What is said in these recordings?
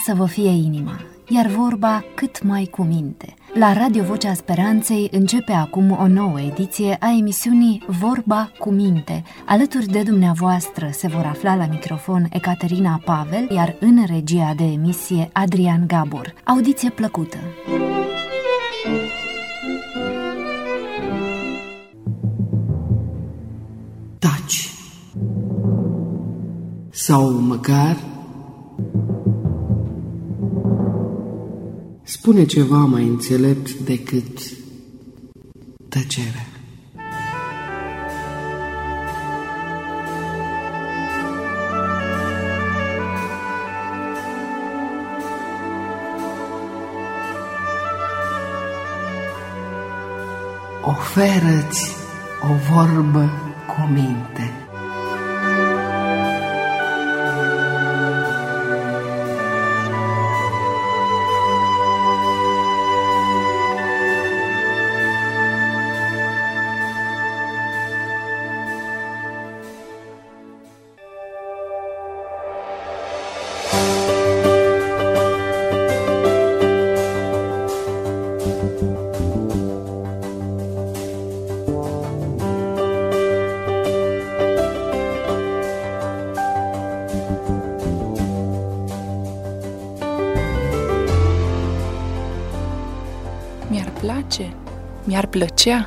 să vă fie inima, iar vorba cât mai cu minte. La Radio Vocea Speranței începe acum o nouă ediție a emisiunii Vorba cu minte. Alături de dumneavoastră se vor afla la microfon Ecaterina Pavel, iar în regia de emisie Adrian Gabor. Audiție plăcută! Taci! Sau măcar spune ceva mai înțelept decât tăcerea. Oferă-ți o vorbă cu minte. Mi-ar plăcea.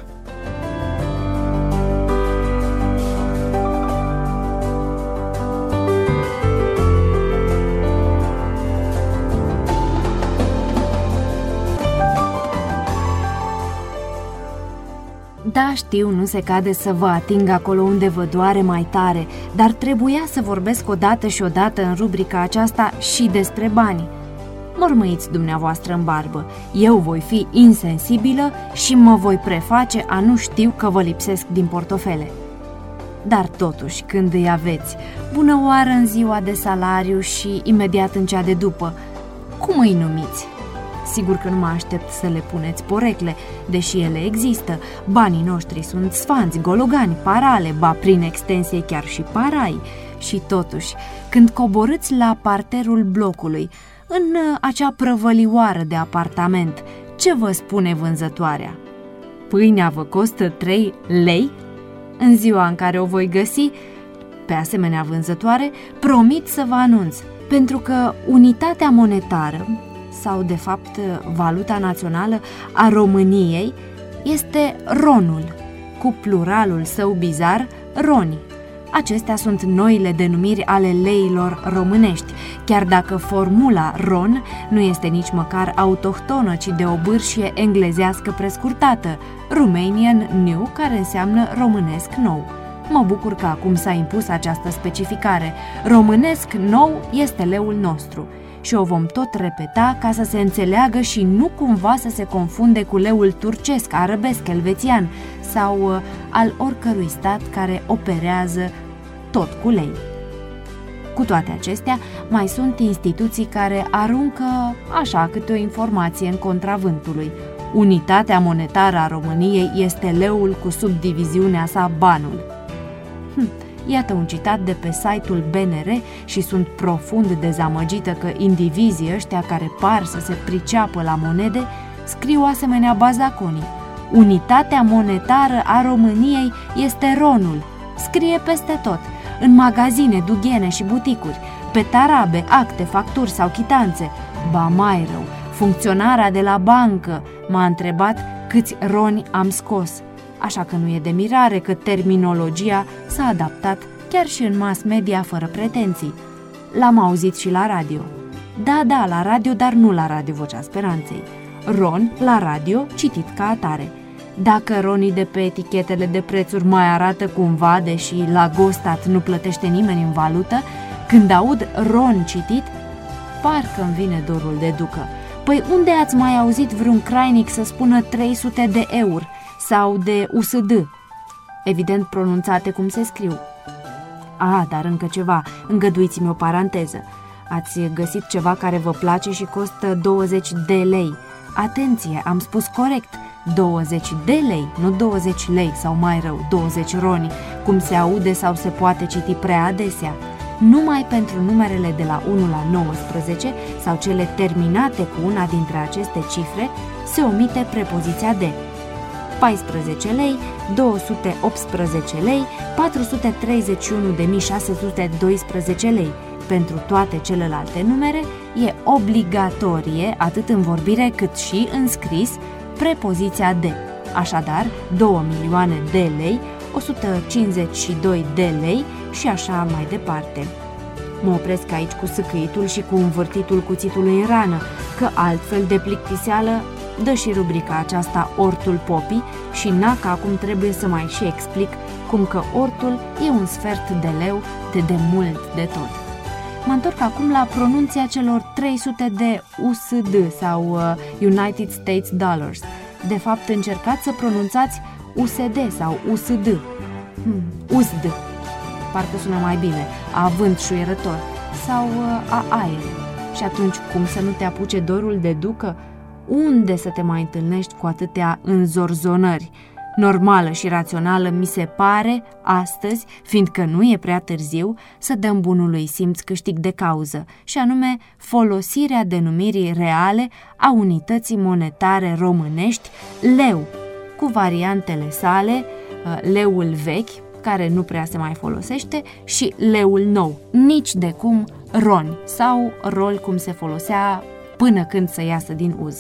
Da, știu, nu se cade să vă ating acolo unde vă doare mai tare, dar trebuia să vorbesc odată și odată în rubrica aceasta și despre bani. Mormăiți dumneavoastră în barbă, eu voi fi insensibilă și mă voi preface a nu știu că vă lipsesc din portofele. Dar totuși, când îi aveți, bună oară în ziua de salariu și imediat în cea de după, cum îi numiți? Sigur că nu mă aștept să le puneți porecle, deși ele există. Banii noștri sunt sfanți, gologani, parale, ba prin extensie chiar și parai. Și totuși, când coborâți la parterul blocului, în acea prăvălioară de apartament, ce vă spune vânzătoarea? Pâinea vă costă 3 lei? În ziua în care o voi găsi, pe asemenea vânzătoare, promit să vă anunț, pentru că unitatea monetară, sau de fapt valuta națională a României, este ronul, cu pluralul său bizar, roni. Acestea sunt noile denumiri ale leilor românești, chiar dacă formula ron nu este nici măcar autohtonă, ci de o bârșie englezească prescurtată, Romanian New, care înseamnă românesc nou. Mă bucur că acum s-a impus această specificare. Românesc nou este leul nostru. Și o vom tot repeta ca să se înțeleagă și nu cumva să se confunde cu leul turcesc, arabesc, elvețian sau al oricărui stat care operează tot cu lei. Cu toate acestea, mai sunt instituții care aruncă așa câte o informație în contra vântului. Unitatea monetară a României este leul cu subdiviziunea sa banul. Iată un citat de pe site-ul BNR și sunt profund dezamăgită că indivizii ăștia care par să se priceapă la monede scriu asemenea bazaconii. Unitatea monetară a României este ronul. Scrie peste tot, în magazine, dughene și buticuri, pe tarabe, acte, facturi sau chitanțe. Ba mai rău, funcționarea de la bancă m-a întrebat câți roni am scos. Așa că nu e de mirare că terminologia s-a adaptat chiar și în mass media fără pretenții. L-am auzit și la radio. Da, la radio, dar nu la Radio Vocea Speranței. Ron la radio, citit ca atare. Dacă ronii de pe etichetele de prețuri mai arată cumva, deși la Gostat nu plătește nimeni în valută, când aud ron citit, parcă-mi vine dorul de ducă. Păi unde ați mai auzit vreun crainic să spună 300 de euro? Sau de USD, evident pronunțate cum se scriu. Dar încă ceva, îngăduiți-mi o paranteză. Ați găsit ceva care vă place și costă 20 de lei. Atenție, am spus corect, 20 de lei, nu 20 lei sau mai rău, 20 roni, cum se aude sau se poate citi prea adesea. numai pentru numerele de la 1 la 19 sau cele terminate cu una dintre aceste cifre se omite prepoziția de. 14 lei, 218 lei, 431.612 lei. Pentru toate celelalte numere e obligatorie, atât în vorbire cât și în scris, prepoziția de. Așadar, 2 milioane de lei, 152 de lei și așa mai departe. Mă opresc aici cu sâcâitul și cu învârtitul cuțitului în rană, că altfel de plictiseală dă și rubrica aceasta Ortul Popii și că acum trebuie să mai și explic cum că ortul e un sfert de leu de mult de tot. Mă întorc acum la pronunția celor 300 de USD sau United States Dollars. De fapt, încercați să pronunțați USD sau USD. USD. Parcă sună mai bine, avânt șuierător, sau a aer. Și atunci cum să nu te apuce dorul de ducă? Unde să te mai întâlnești cu atâtea înzorzonări? Normală și rațională mi se pare, astăzi, fiindcă nu e prea târziu, să dăm bunului simț câștig de cauză, și anume folosirea denumirii reale a unității monetare românești, leu, cu variantele sale, leul vechi, care nu prea se mai folosește, și leul nou, nici de cum roni sau rol cum se folosea până când să iasă din uz.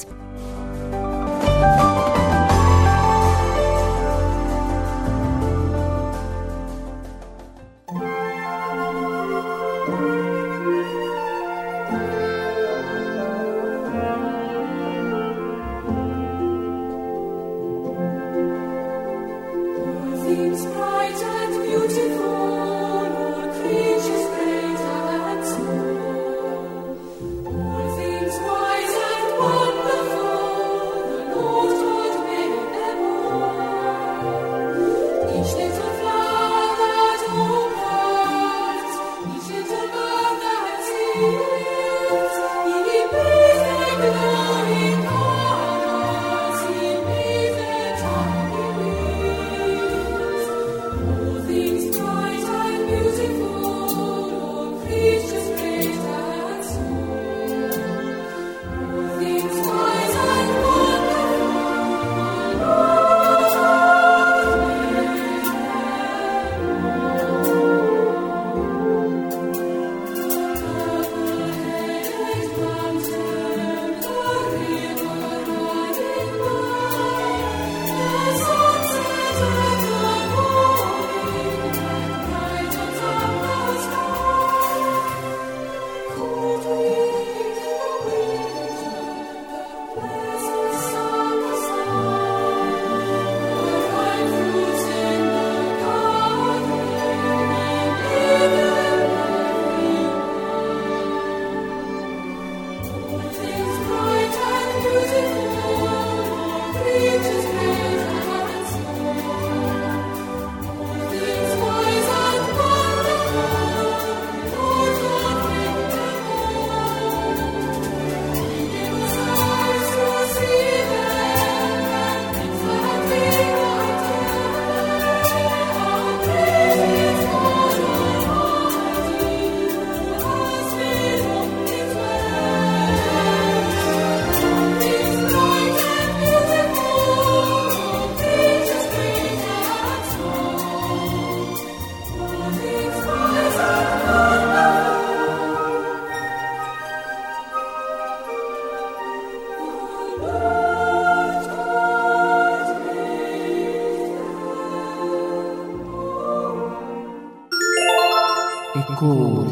Ecouri.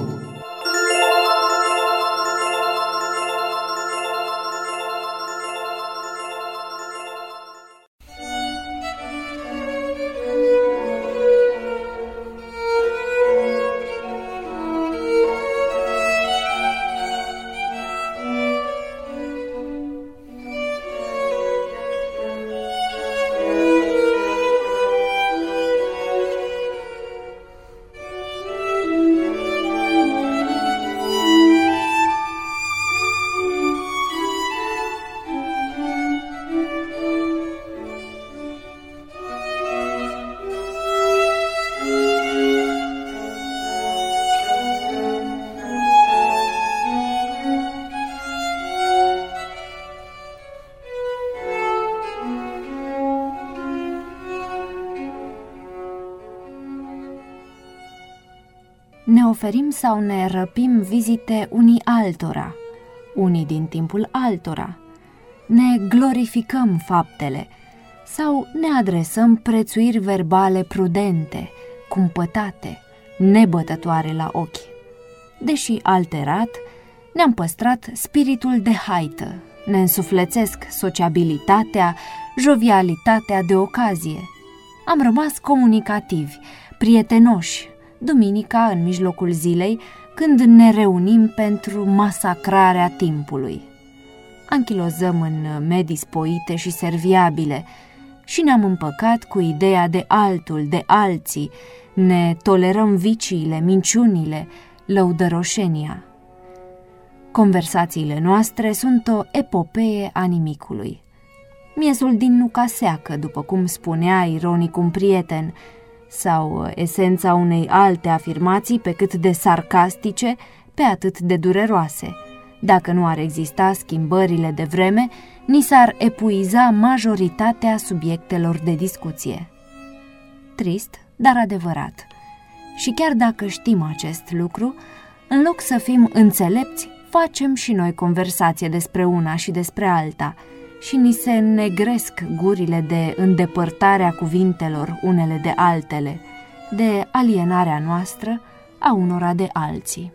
ne oferim sau ne răpim vizite unii altora, unii din timpul altora, ne glorificăm faptele sau ne adresăm prețuiri verbale prudente, cumpătate, nebătătoare la ochi. Deși alterat, ne-am păstrat spiritul de haită, ne însuflețesc sociabilitatea, jovialitatea de ocazie. Am rămas comunicativi, prietenoși, duminica în mijlocul zilei, când ne reunim pentru masacrarea timpului. Anchilozăm în medii spoite și serviabile și ne-am împăcat cu ideea de altul, de alții, ne tolerăm viciile, minciunile, lăudăroșenia. Conversațiile noastre sunt o epopee a nimicului. Miezul din nuca seacă, după cum spunea ironic un prieten, sau esența unei alte afirmații pe cât de sarcastice, pe atât de dureroase. Dacă nu ar exista schimbările de vreme, ni s-ar epuiza majoritatea subiectelor de discuție. Trist, dar adevărat. Și chiar dacă știm acest lucru, în loc să fim înțelepți, facem și noi conversație despre una și despre alta și ni se negresc gurile de îndepărtarea cuvintelor unele de altele, de alienarea noastră a unora de alții.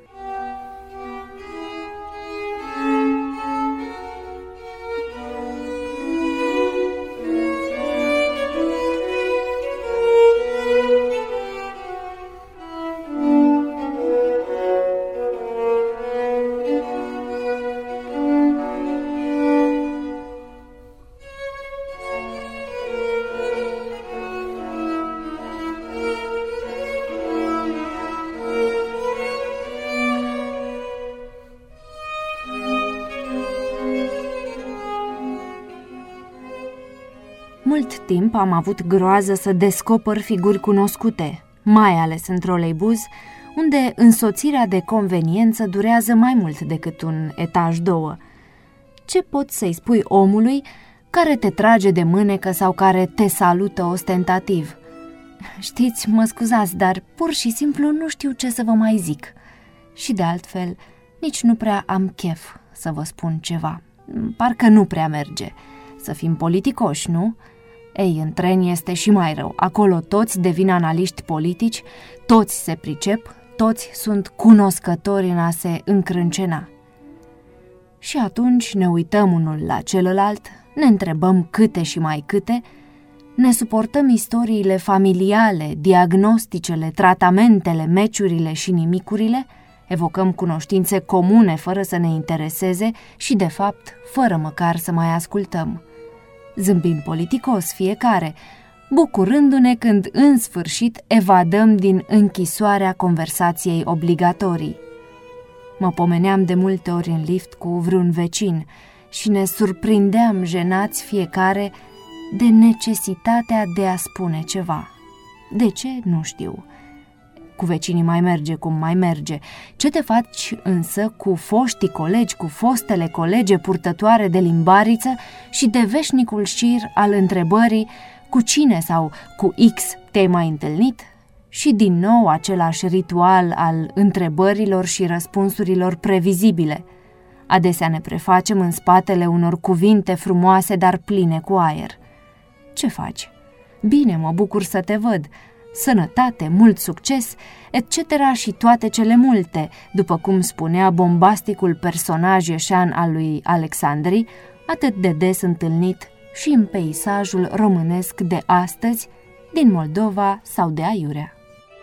Mult timp am avut groază să descoper figuri cunoscute, mai ales în troleibuz, unde însoțirea de conveniență durează mai mult decât un etaj două. Ce poți să-i spui omului care te trage de mânecă sau care te salută ostentativ? Știți, mă scuzați, dar pur și simplu nu știu ce să vă mai zic. Și de altfel, nici nu prea am chef să vă spun ceva. Parcă nu prea merge. Să fim politicoși, nu? Ei, în tren este și mai rău. Acolo toți devin analiști politici, toți se pricep, toți sunt cunoscători în a se încrâncena. Și atunci ne uităm unul la celălalt, ne întrebăm câte și mai câte, ne suportăm istoriile familiale, diagnosticele, tratamentele, meciurile și nimicurile, evocăm cunoștințe comune fără să ne intereseze și, de fapt, fără măcar să mai ascultăm. Zâmbim politicos fiecare, bucurându-ne când în sfârșit evadăm din închisoarea conversației obligatorii. Mă pomeneam de multe ori în lift cu vreun vecin și ne surprindeam jenați fiecare de necesitatea de a spune ceva. De ce? Nu știu. Cu vecinii mai merge cum mai merge. Ce te faci însă cu foștii colegi, cu fostele colege purtătoare de limbariță și de veșnicul șir al întrebării cu cine sau cu X te-ai mai întâlnit? Și din nou același ritual al întrebărilor și răspunsurilor previzibile. Adesea ne prefacem în spatele unor cuvinte frumoase, dar pline cu aer. Ce faci? Bine, mă bucur să te văd. Sănătate, mult succes, etc. și toate cele multe, după cum spunea bombasticul personaj ieșean al lui Alexandri, atât de des întâlnit și în peisajul românesc de astăzi, din Moldova sau de aiurea.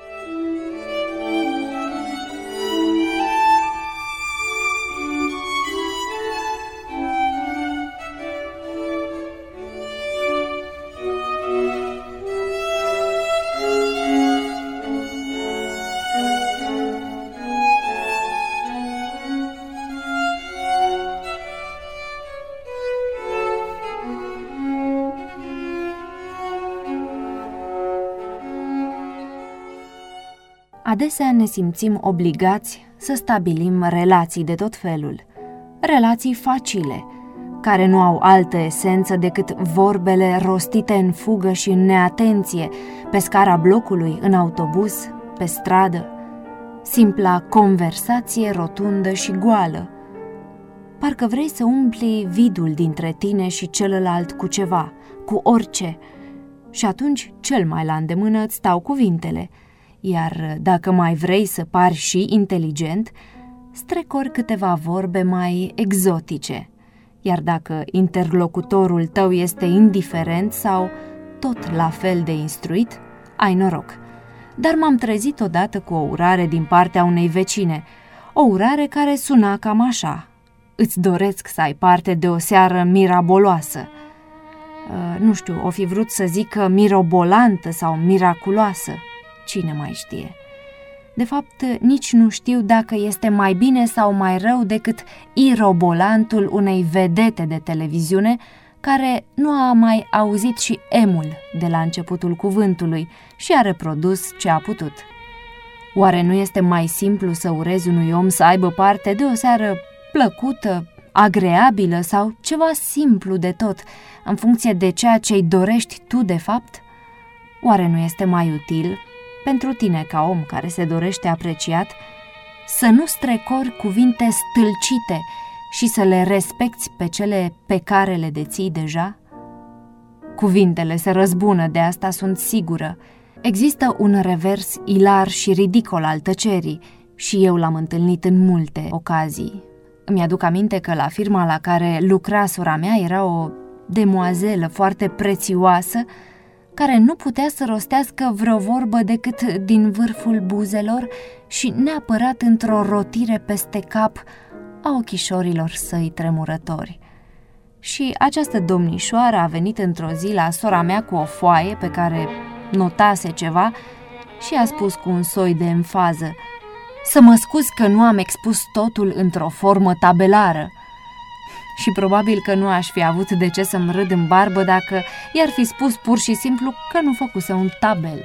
Adesea ne simțim obligați să stabilim relații de tot felul, relații facile, care nu au altă esență decât vorbele rostite în fugă și în neatenție, pe scara blocului, în autobuz, pe stradă. simpla conversație rotundă și goală. Parcă vrei să umpli vidul dintre tine și celălalt cu ceva, cu orice, și atunci cel mai la îndemână îți stau cuvintele, iar dacă mai vrei să pari și inteligent, strecori câteva vorbe mai exotice, iar dacă interlocutorul tău este indiferent sau tot la fel de instruit, ai noroc. Dar m-am trezit odată cu o urare din partea unei vecine, o urare care suna cam așa: îți doresc să ai parte de o seară miraboloasă. Nu știu, o fi vrut să zică mirobolantă sau miraculoasă, cine mai știe. De fapt, nici nu știu dacă este mai bine sau mai rău decât irobolantul unei vedete de televiziune care nu a mai auzit și M-ul de la începutul cuvântului și a reprodus ce a putut. Oare nu este mai simplu să urezi unui om să aibă parte de o seară plăcută, agreabilă sau ceva simplu de tot, în funcție de ceea ce-i dorești tu de fapt? Oare nu este mai util, pentru tine ca om care se dorește apreciat, să nu strecori cuvinte stâlcite și să le respecti pe cele pe care le deții deja? Cuvintele se răzbună, de asta sunt sigură. Există un revers ilar și ridicol al tăcerii și eu l-am întâlnit în multe ocazii. Îmi aduc aminte că la firma la care lucra sora mea era o demoazelă foarte prețioasă care nu putea să rostească vreo vorbă decât din vârful buzelor și neapărat într-o rotire peste cap a ochișorilor săi tremurători. Și această domnișoară a venit într-o zi la sora mea cu o foaie pe care notase ceva și a spus cu un soi de emfază: să mă scuz că nu am expus totul într-o formă tabelară. Și probabil că nu aș fi avut de ce să-mi râd în barbă dacă i-ar fi spus pur și simplu că nu făcuse un tabel.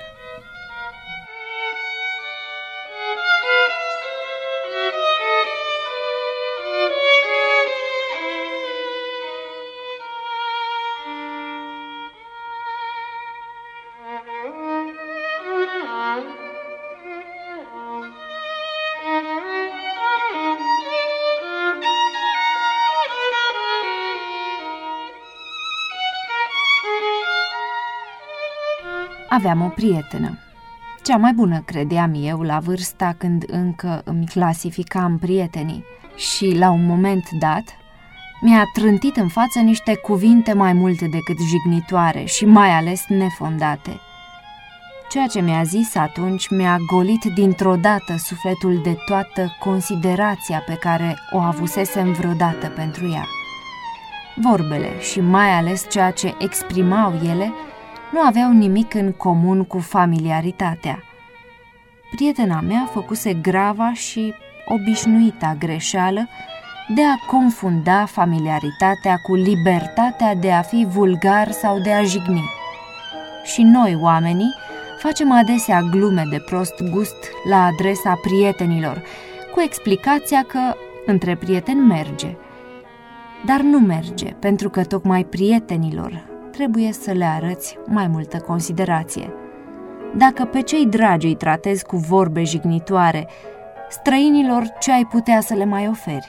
Aveam o prietenă, cea mai bună, credeam eu, la vârsta când încă îmi clasificam prietenii, și la un moment dat mi-a trântit în față niște cuvinte mai mult decât jignitoare și mai ales nefondate. Ceea ce mi-a zis atunci mi-a golit dintr-o dată sufletul de toată considerația pe care o avusesem vreodată pentru ea. Vorbele și mai ales ceea ce exprimau ele nu aveau nimic în comun cu familiaritatea. Prietena mea făcuse grava și obișnuita greșeală de a confunda familiaritatea cu libertatea de a fi vulgar sau de a jigni. Și noi, oamenii, facem adesea glume de prost gust la adresa prietenilor, cu explicația că între prieteni merge. Dar nu merge, pentru că tocmai prietenilor trebuie să le arăți mai multă considerație. Dacă pe cei dragi îi tratezi cu vorbe jignitoare, străinilor ce ai putea să le mai oferi?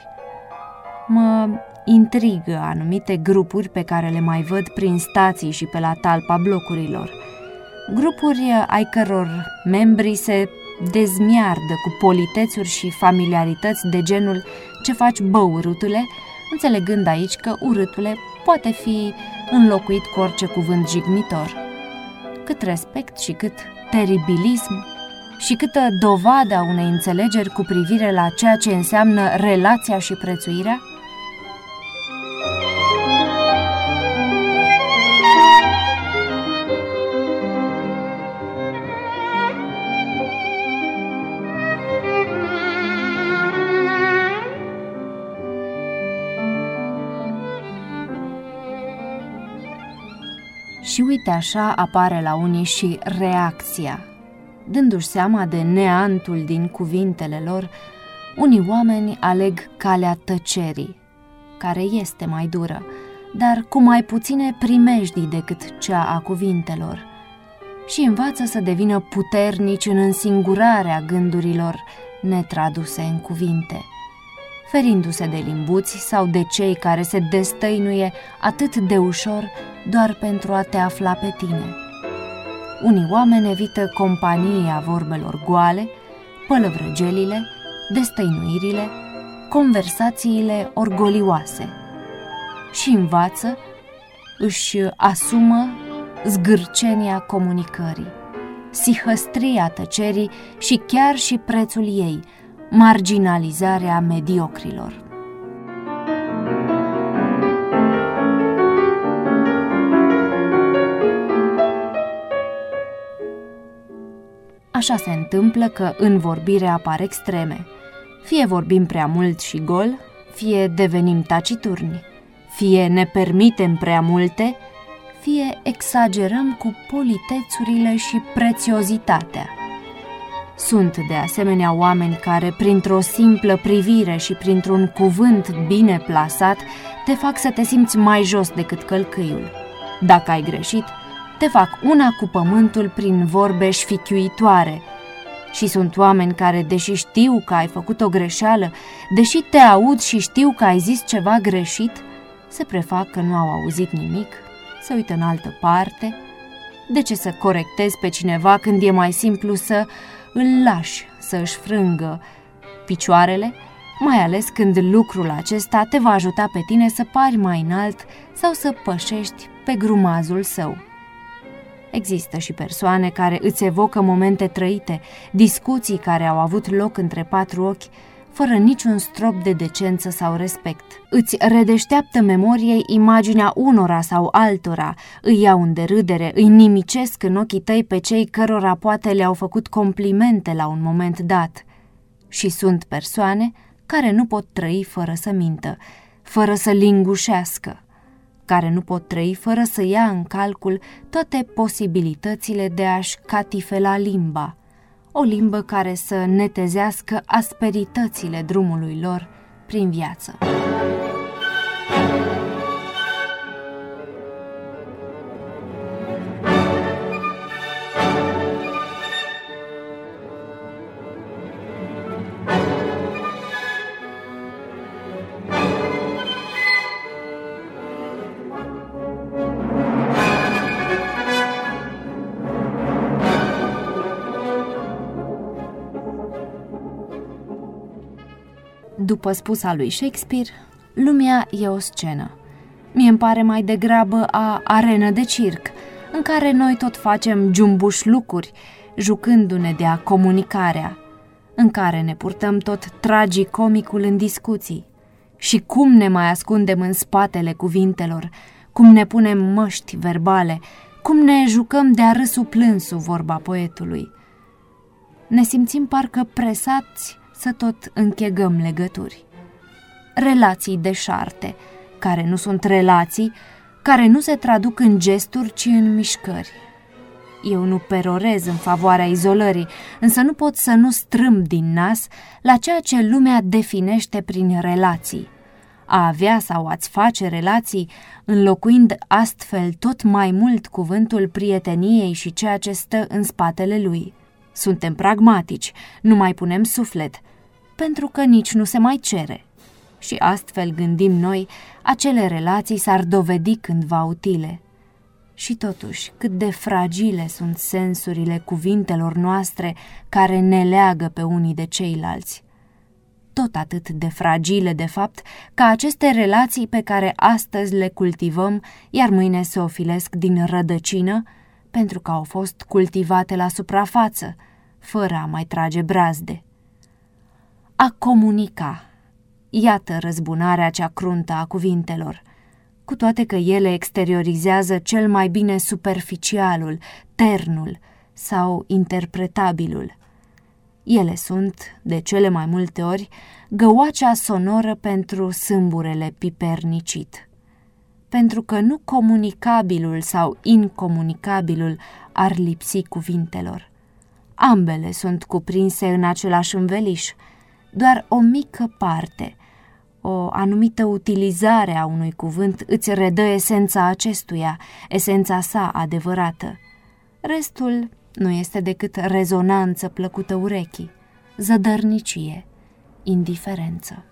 Mă intrigă anumite grupuri pe care le mai văd prin stații și pe la talpa blocurilor. Grupuri ai căror membrii se dezmiardă cu politețuri și familiarități de genul ce faci, bă, urâtule, înțelegând aici că urâtule poate fi înlocuit cu orice cuvânt jignitor. Cât respect și cât teribilism și câtă dovadă a unei înțelegeri cu privire la ceea ce înseamnă relația și prețuirea? Și uite așa apare la unii și reacția. Dându-și seama de neantul din cuvintele lor, unii oameni aleg calea tăcerii, care este mai dură, dar cu mai puține primejdii decât cea a cuvintelor. și învață să devină puternici în însingurarea gândurilor netraduse în cuvinte, ferindu-se de limbuți sau de cei care se destăinuie atât de ușor doar pentru a te afla pe tine. Unii oameni evită compania vorbelor goale, pălăvrăgelile, destăinuirile, conversațiile orgolioase și învață, își asumă zgârcenia comunicării, sihăstria tăcerii și chiar și prețul ei, marginalizarea mediocrilor. Așa se întâmplă că în vorbire apar extreme. Fie vorbim prea mult și gol, fie devenim taciturni, fie ne permitem prea multe, fie exagerăm cu politețurile și prețiozitatea. Sunt de asemenea oameni care, printr-o simplă privire și printr-un cuvânt bine plasat, te fac să te simți mai jos decât călcâiul. Dacă ai greșit, te fac una cu pământul prin vorbe șfichiuitoare. Și sunt oameni care, deși știu că ai făcut o greșeală, deși te aud și știu că ai zis ceva greșit, se prefac că nu au auzit nimic, se uită în altă parte. De ce să corectezi pe cineva când e mai simplu să îl lași să își frângă picioarele, mai ales când lucrul acesta te va ajuta pe tine să pari mai înalt sau să pășești pe grumazul său. Există și persoane care îți evocă momente trăite, discuții care au avut loc între patru ochi, fără niciun strop de decență sau respect. Îți redeșteaptă memoriei imaginea unora sau altora, îi iau în derâdere, îi nimicesc în ochii tăi pe cei cărora poate le-au făcut complimente la un moment dat. Și sunt persoane care nu pot trăi fără să mintă, fără să lingușească, care nu pot trăi fără să ia în calcul toate posibilitățile de a-și catifela limba, o limbă care să netezească asperitățile drumului lor prin viață. După spusa lui Shakespeare, lumea e o scenă. Mie îmi pare mai degrabă a arenă de circ, în care noi tot facem jumbușlucuri, jucându-ne de a comunicarea, în care ne purtăm tot tragicomicul în discuții. Și cum ne mai ascundem în spatele cuvintelor, cum ne punem măști verbale, cum ne jucăm de-a râsul plânsul, vorba poetului. Ne simțim parcă presați să tot închegăm legături. Relații deșarte, care nu sunt relații, care nu se traduc în gesturi, ci în mișcări. Eu nu perorez în favoarea izolării, însă nu pot să nu strâmb din nas la ceea ce lumea definește prin relații. A avea sau a-ți face relații, înlocuind astfel tot mai mult cuvântul prieteniei și ceea ce stă în spatele lui. Suntem pragmatici, nu mai punem suflet, pentru că nici nu se mai cere. Și astfel gândim noi, acele relații s-ar dovedi cândva utile. Și totuși, cât de fragile sunt sensurile cuvintelor noastre care ne leagă pe unii de ceilalți. Tot atât de fragile, de fapt, ca aceste relații pe care astăzi le cultivăm, iar mâine se ofilesc din rădăcină, pentru că au fost cultivate la suprafață, fără a mai trage brazde. A comunica. Iată răzbunarea cea cruntă a cuvintelor, cu toate că ele exteriorizează cel mai bine superficialul, ternul sau interpretabilul. Ele sunt, de cele mai multe ori, găoacea sonoră pentru sâmburele pipernicit. Pentru că nu comunicabilul sau incomunicabilul ar lipsi cuvintelor. Ambele sunt cuprinse în același înveliș, doar o mică parte, o anumită utilizare a unui cuvânt îți redă esența acestuia, esența sa adevărată. Restul nu este decât rezonanță plăcută urechii, zădărnicie, indiferență.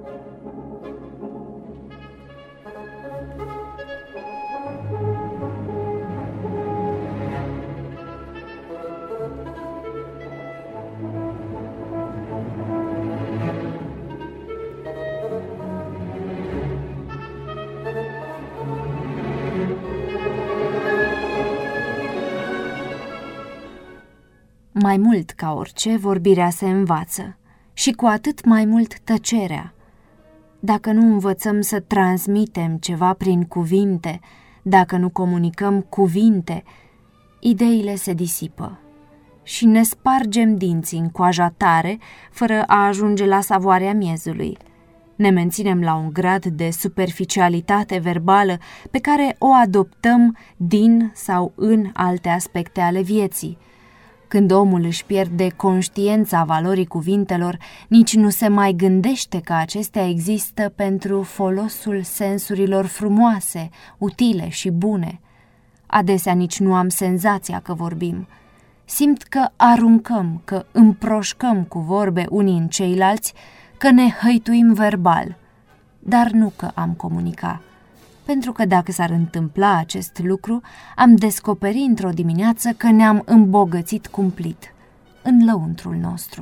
Mai mult ca orice, vorbirea se învață și cu atât mai mult tăcerea. Dacă nu învățăm să transmitem ceva prin cuvinte, dacă nu comunicăm cuvinte, ideile se disipă și ne spargem dinții în coaja tare fără a ajunge la savoarea miezului. Ne menținem la un grad de superficialitate verbală pe care o adoptăm din sau în alte aspecte ale vieții. Când omul își pierde conștiința valorii cuvintelor, nici nu se mai gândește că acestea există pentru folosul sensurilor frumoase, utile și bune. Adesea nici nu am senzația că vorbim. Simt că aruncăm, că împroșcăm cu vorbe unii în ceilalți, că ne hăituim verbal, dar nu că am comunicat. Pentru că dacă s-ar întâmpla acest lucru, am descoperit într-o dimineață că ne-am îmbogățit cumplit în lăuntrul nostru.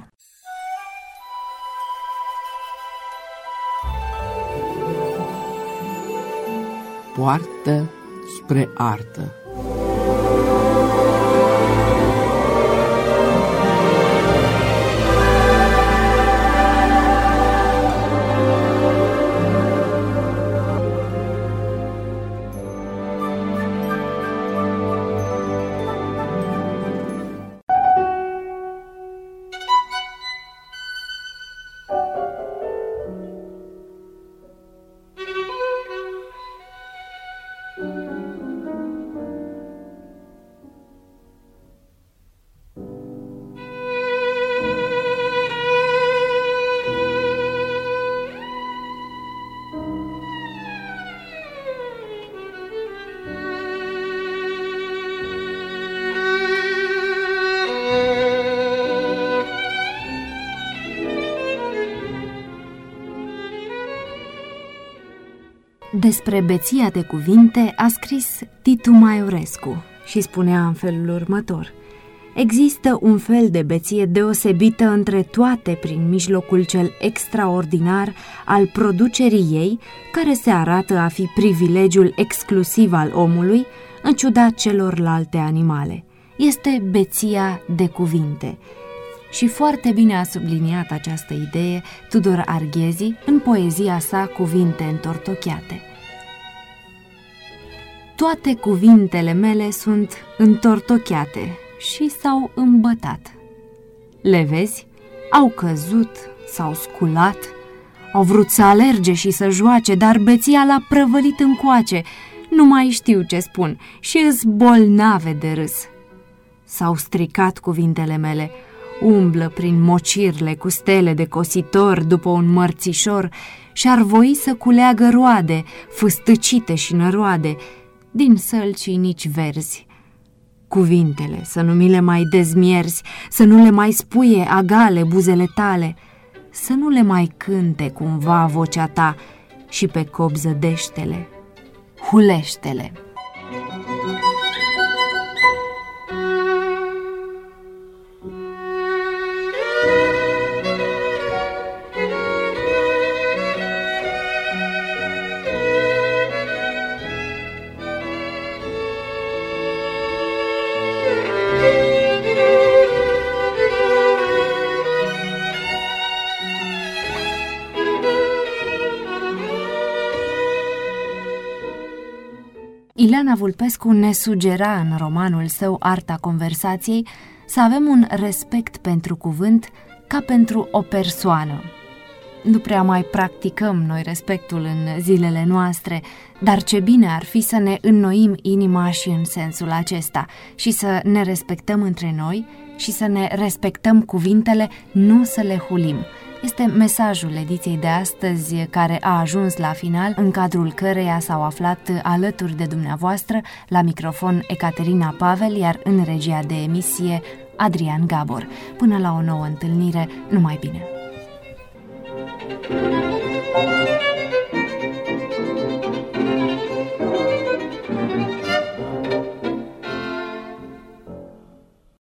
Poartă spre artă. Despre beția de cuvinte a scris Titu Maiorescu și spunea în felul următor: există un fel de beție deosebită între toate prin mijlocul cel extraordinar al producerii ei, care se arată a fi privilegiul exclusiv al omului, în ciuda celorlalte animale. Este beția de cuvinte. Și foarte bine a subliniat această idee Tudor Arghezi în poezia sa Cuvinte întortocheate. Toate cuvintele mele sunt întortocheate și s-au îmbătat. Le vezi? Au căzut, s-au sculat, au vrut să alerge și să joace, dar beția l-a prăvălit încoace. Nu mai știu ce spun și îs bolnave de râs. S-au stricat cuvintele mele, umblă prin mocirle cu stele de cositor după un mărțișor și-ar voi să culeagă roade, fâstăcite și năroade, din sălcii nici verzi. Cuvintele să nu mi le mai dezmierzi, să nu le mai spuie agale buzele tale, să nu le mai cânte cumva vocea ta și pe copzădește-le, hulește-le. Ileana Vulpescu ne sugera în romanul său Arta conversației să avem un respect pentru cuvânt ca pentru o persoană. Nu prea mai practicăm noi respectul în zilele noastre, dar ce bine ar fi să ne înnoim inima și în sensul acesta și să ne respectăm între noi și să ne respectăm cuvintele, nu să le hulim, Este mesajul ediției de astăzi care a ajuns la final, în cadrul căreia s-au aflat alături de dumneavoastră la microfon Ecaterina Pavel, iar în regia de emisie Adrian Gabor. Până la o nouă întâlnire, numai bine!